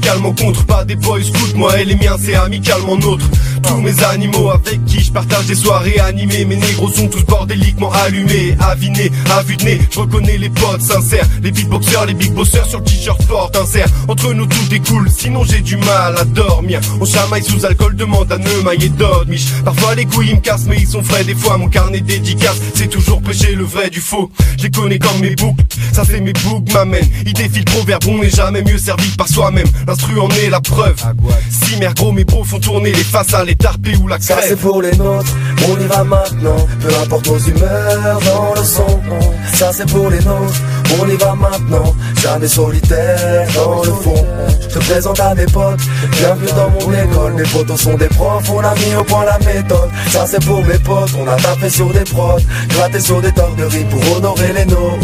radicalement contre. Pas des boys scouts, moi et les miens c'est amicalement nôtre. Tous mes animaux avec qui je partage des soirées animées. Mes négros sont tous bordéliquement allumés, avinés, à vue de nez. Je reconnais les potes sincères, les beatboxers, les big bossers sur le t-shirt fort insert. Entre nous tout découle, sinon j'ai du mal à dormir. On chamaille sous alcool, demande à Neumaille et Dodmiche. Parfois les couilles me cassent mais ils sont frais. Des fois mon carnet dédicace, c'est toujours pêcher le vrai du faux. Je les connais comme mes boucles, ça fait mes boucles m'amènent. Idée fil proverbe, on n'est jamais mieux servi que par soi-même. L'instru en est la preuve. Si mère gros mes bros font tourner les façades, les tarpés ou la crève. Ça c'est pour les nôtres, on y va maintenant. Peu importe nos humeurs dans le son. Ça c'est pour les nôtres, on y va maintenant. Jamais solitaire dans le fond. Je te présente à mes potes, bienvenue dans mon école. Mes potos sont des profs, on a mis au point la méthode. Ça c'est pour mes potes, on a tapé sur des prods, gratté sur des torts de riz pour honorer les nôtres.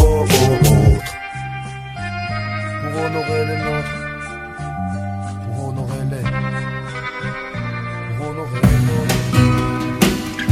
Pour honorer les nôtres. Pour honorer les. Pour honorer les nôtres.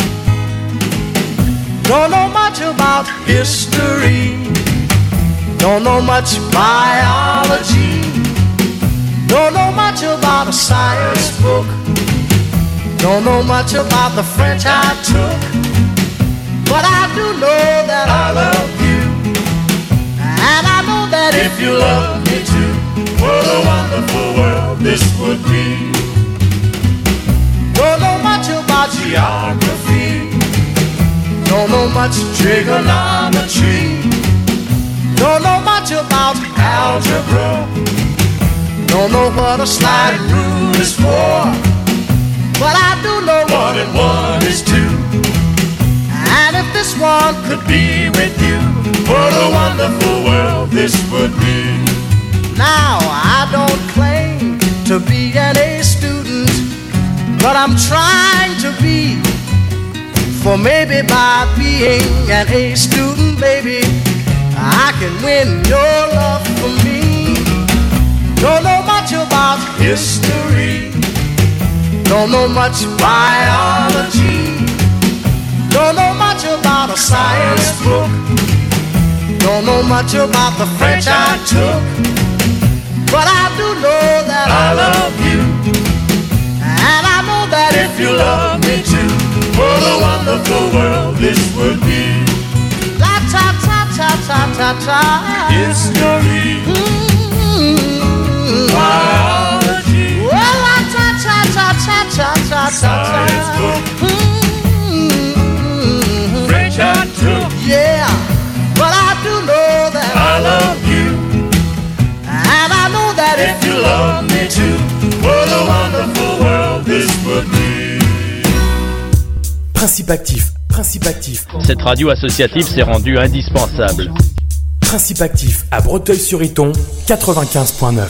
Don't know much about history. Don't know much biology. Don't know much about a science book. Don't know much about the French I took. But I do know that I love you. And I know that if you love me too, what a wonderful world this would be. Don't know much about geography. Don't know much trigonometry. Don't know much about algebra. Don't know what a sliding rule is for. But I do know 1 and 1 is 2. And if this one could be with you, what a wonderful world this would be. Now I don't claim to be an A student, but I'm trying to be. For maybe by being an A student, baby, I can win your love for me. Don't know much about history. Don't know much biology. Don't know much about a science book. Don't know much about the French I took. But I do know that I love you. And I know that if you love me too, what a wonderful world this would be. La ta ta ta ta ta ta. History. Biology. Well, la ta ta ta ta ta ta ta. Science book. French I took. Yeah, but I do know that I love you. And I know that if you love me too, what a wonderful world this would be. Principe actif, principe actif. Cette radio associative s'est rendue indispensable. Principe actif à Breteuil-sur-Iton, 95.9.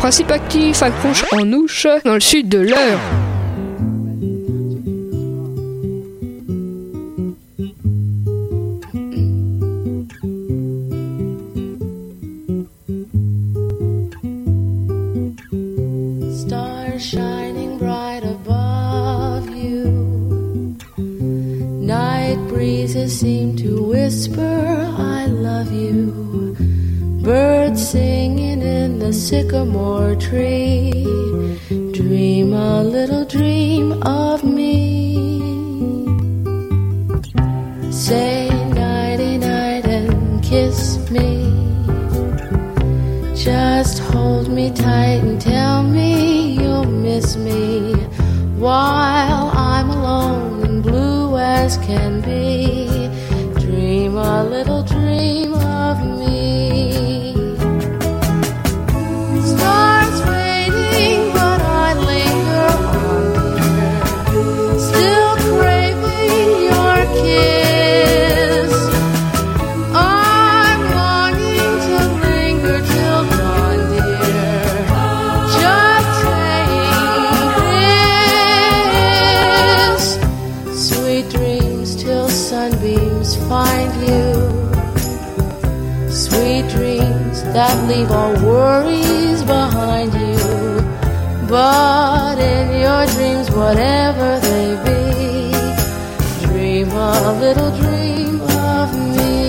Principe actif accroche en ouche dans le sud de l'Eure. Stars shining bright above you. Night breezes seem to whisper, I love you. Birds singing in the sycamore tree. Dream a little dream of me. Say nighty-night and kiss me. Just hold me tight and tell me you'll miss me while I'm alone and blue as can be. Dream a little dream of me. Stars fading, but I linger on, dear. Still craving your kiss. I'm longing to linger till dawn, dear. Just saying this. Sweet dreams till sunbeams find you. Sweet dreams that leave all worries behind you. But in your dreams, whatever they be, dream a little dream of me.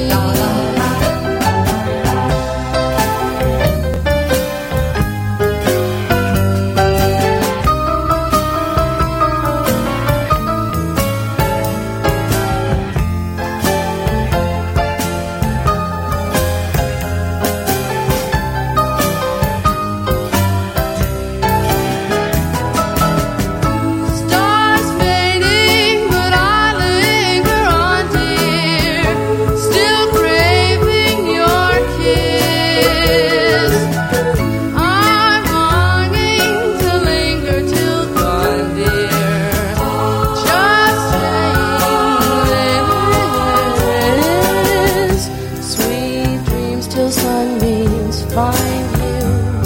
Stars fading, but I linger on, dear. Still craving your kiss. I'm longing to linger till dawn, dear. Just saying this. Sweet dreams till sunbeams find you.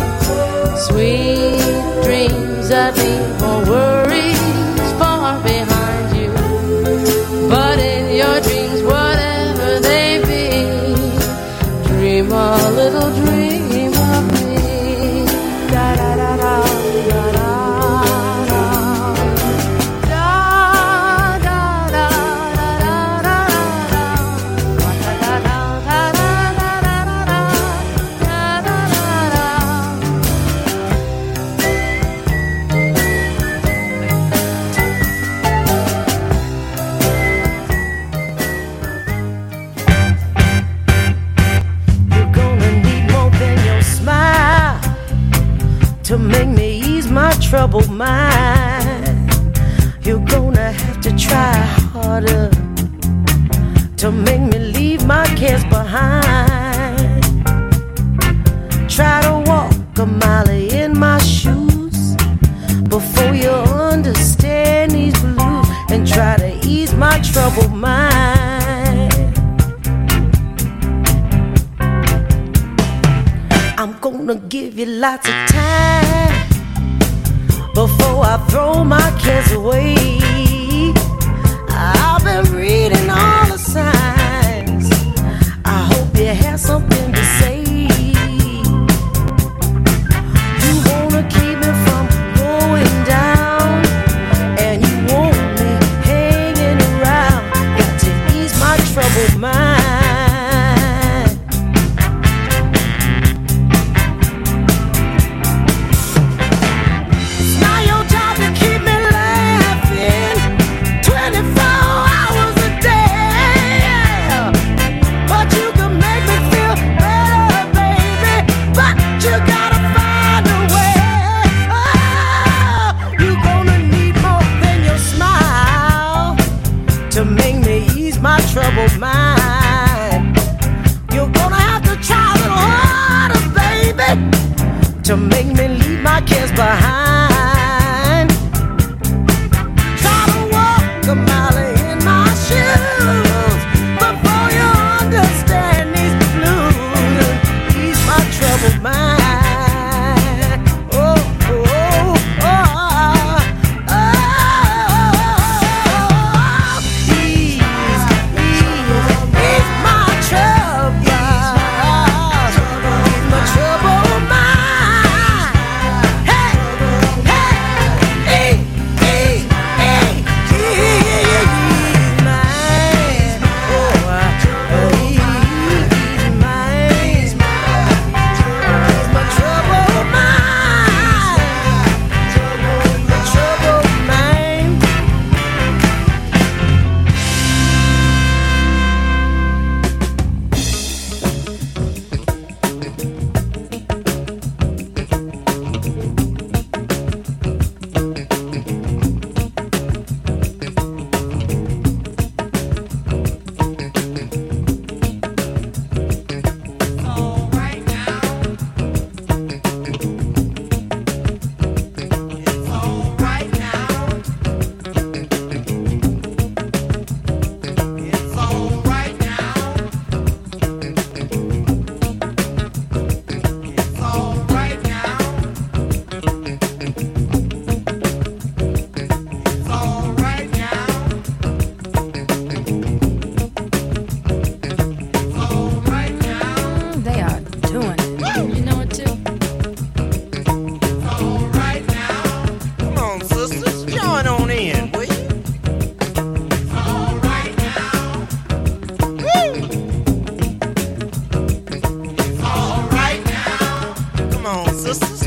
Sweet dreams that leave all worries far behind you. But in your dreams, whatever they be, dream a little dream of me. Da da da da da da da. Da da da da da da da. Da da da da da da da da. Da da da da. You're gonna need more than your smile to make me ease my troubled mind. You're gonna have to try harder to make me leave my cares behind. Try to walk a mile in my shoes before you understand these blues, and try to ease my troubled mind. I'm gonna give you lots of time before I throw my cares away. I've been reading all the signs. I hope you have something to say. You wanna keep me from going down, and you want me hanging around. Got to ease my troubled mind. It's not your job to keep me laughing 24 hours a day.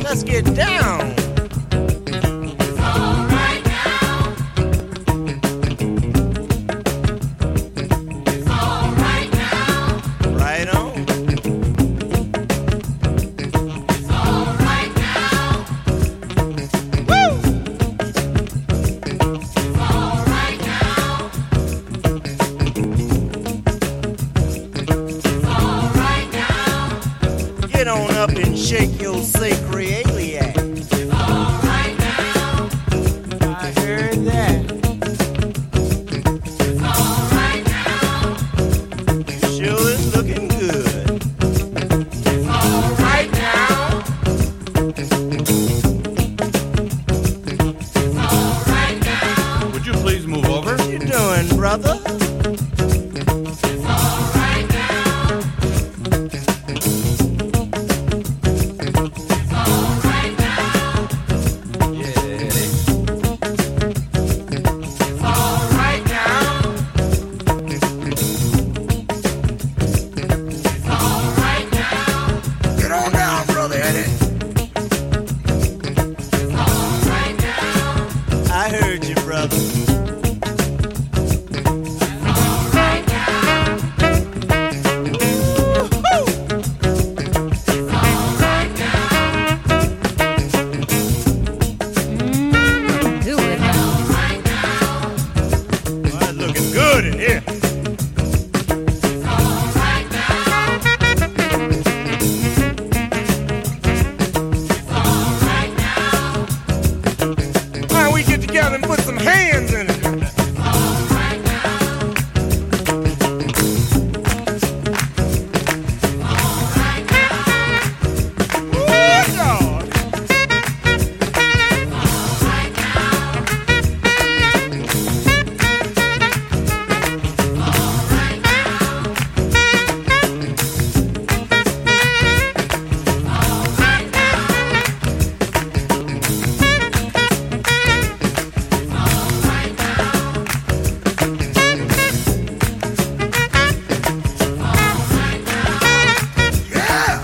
Let's get down. It's all right now. It's all right now. Right on. It's all right now. Woo! It's all right now. It's all right now. Get on up and shake your sacroiliac. It's all right now. I heard that. It's all right now. You sure is looking good. It's all right now. It's all right now. Would you please move over? What you doing, brother? It's all right now. It's all right now. Yeah. It's all right now. It's all right now. Get on down, brother Eddie. It's all right now. I heard you, brother. All right now. Woo-hoo! It's all right now. Do it. All right now. Well, it's looking good in here. It's all right now. It's all right now. Why don't we get together and put some hands in it? All right now. All right now. Woo, Lord. All right now. All right now. All right now. All right now. Yeah.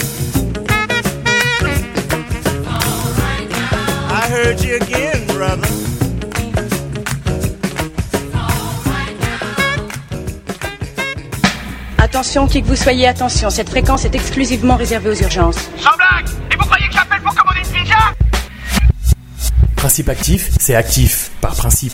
All right now. I heard you again, brother. All right now. Attention, qui que vous soyez, attention, cette fréquence est exclusivement réservée aux urgences. Sans blague. Et vous croyez que j'appelle pour commander une pizza? Principe actif, c'est actif, par principe.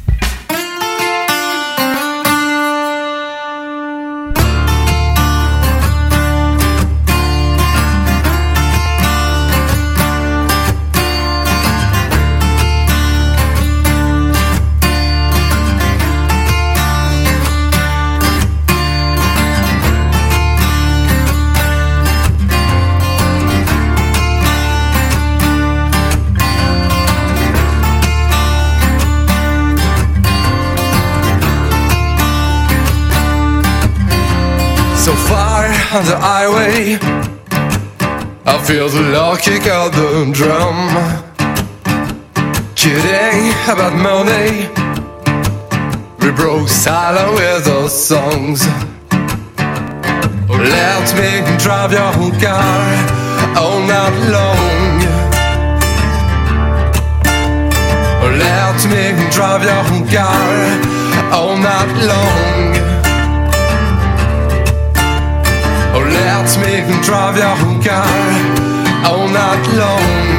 So far on the highway, I feel the Lord kick out the drum. Kidding about money, we broke silent with our songs. Let me drive your car all night long. Let me drive your car all night long. Oh, let me drive your car all night long.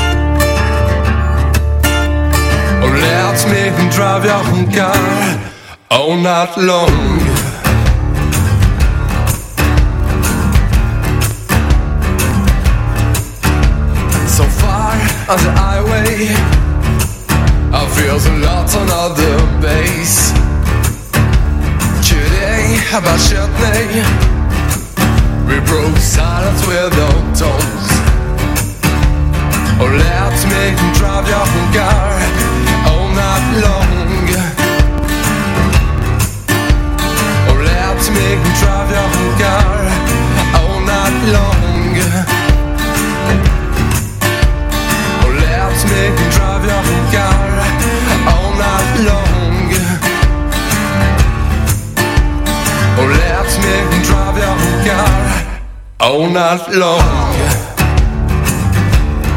Oh, let me drive your car all night long. So far on the highway, I feel the lot on the bass. Kidding about Chutney, we broke silence with our tongues. Oh, let me drive your car all night long. Oh, let me drive your car all night long. Oh, let me drive your car all night long. Oh, let me drive your car all night long.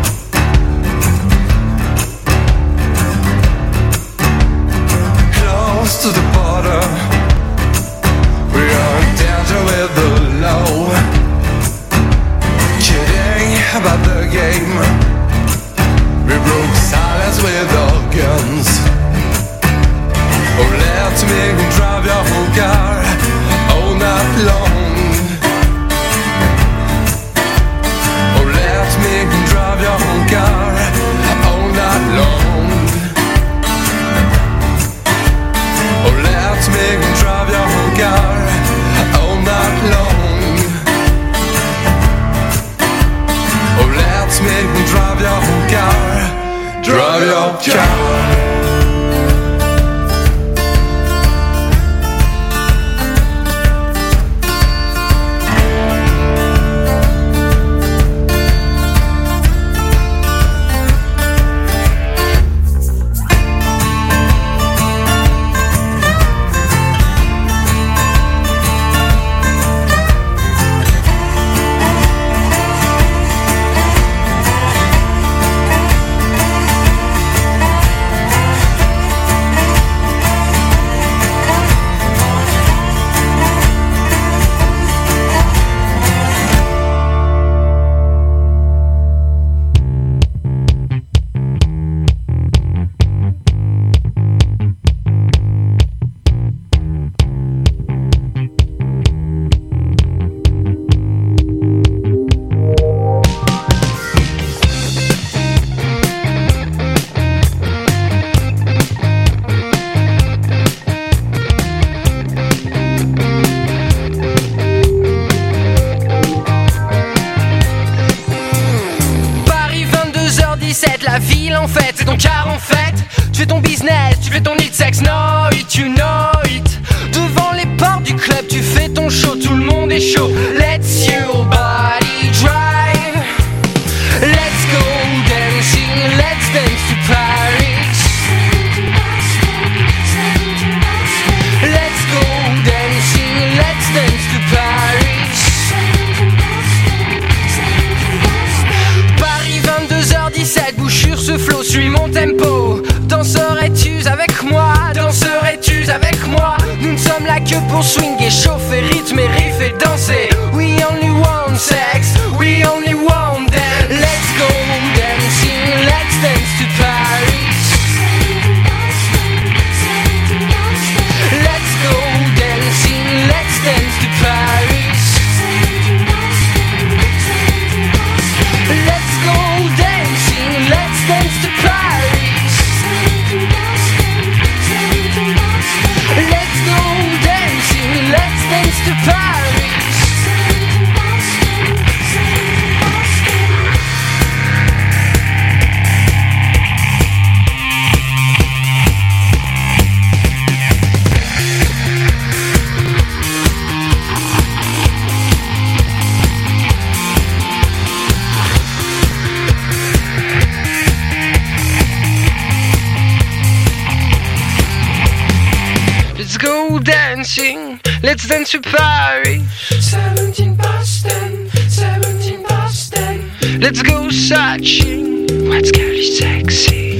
en fait, c'est ton car en fait. Tu fais ton business, tu fais ton hit sex, know it, you know it. Devant les portes du club, tu fais ton show, tout le monde est chaud. Let's your body drive. Let's go dancing, let's dance to Paris. Let's go dancing, let's dance to Paris. Paris 22h17, bouchure ce flow, suis mon tempo. Danserais-tu avec moi? Danserais-tu avec moi? Nous ne sommes là que pour swinguer, chauffer, rythmer, riffer, danser. We only want sex, we only want dance. Let's go dancing, let's dance to Paris. Let's go dancing, let's dance to Paris. Let's go dancing, let's dance to Paris. Let's go dancing, let's dance to Paris. Let's go dancing, let's dance to Paris. 17 past 10, 17 past 10. Let's go searching, what's girl is sexy.